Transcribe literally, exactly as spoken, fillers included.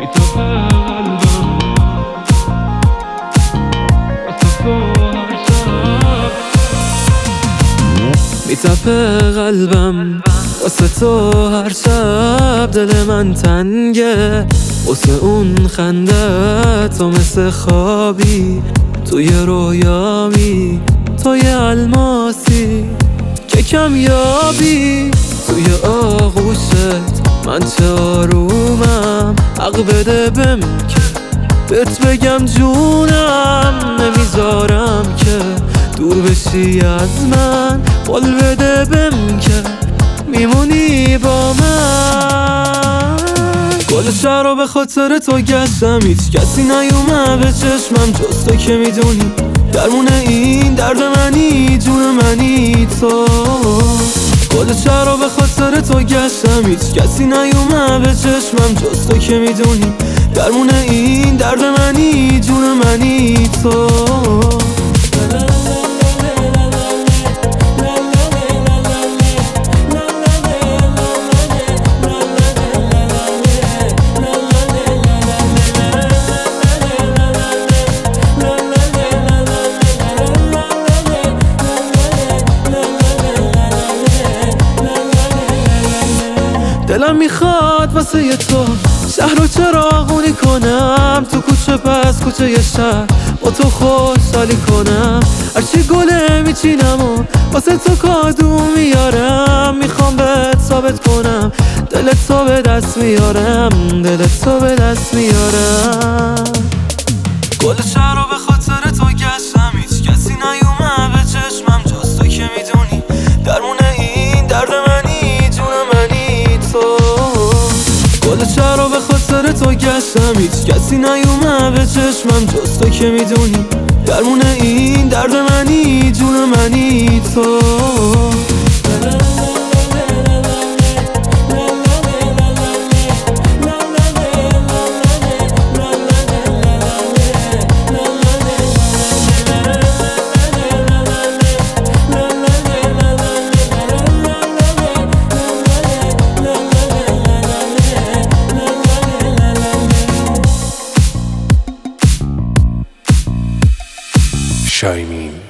میتپه قلبم واسه تو هر شب، دل من تنگه واسه اون خنده تو، مثل خوابی توی رویامی، توی الماسی که کمیابی توی آغوشت. من چه آرومم، حق بده بهم که بهت بگم جونم، نمیذارم که دور بشی از من، قول بده بهم که میمونی با من. گل شهر رو به خاطر تو گشتم، هیچ کسی نیومه به چشمم جز تو که میدونی درمون این درد منی، جون منی تو. گل شهر رو به خاطر تو گشتم، هیچ کسی نیومه به چشمم جز تو که میدونی درمون این درد منی، جون منی تو. دلم میخواد واسه ی تو شهر رو چراغونی کنم، تو کوچه پس کوچه ی شهر با تو خوشحالی کنم. هرچی گله میچینم و واسه تو کادو میارم، میخوام بهت ثابت کنم دلت تو به دست میارم، دلت تو به دست میارم. گل شهر رو به خاطر تو گشتم، هیچ کسی نیومه به چشمم جز تو که میدونی درمون این درد منی، جون منی تو. گل شهر رو به خاطر تو گشتم، هیچ کسی نیومه به چشمم جز تو که میدونی درمون این درد منی، جون منی تو. Shy Mean.